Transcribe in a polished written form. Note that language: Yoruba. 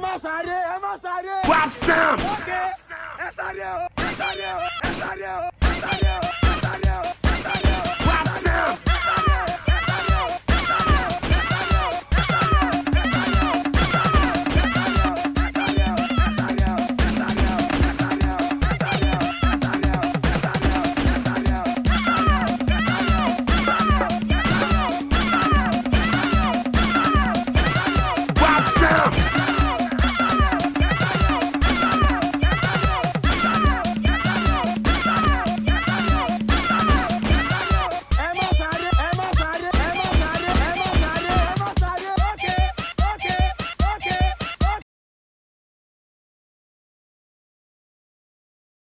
má sáré, ẹ má sáré. Wap Sam. Okay, ẹ sáré o, ẹ sáré o, ẹ sáré o, ẹ sáré o.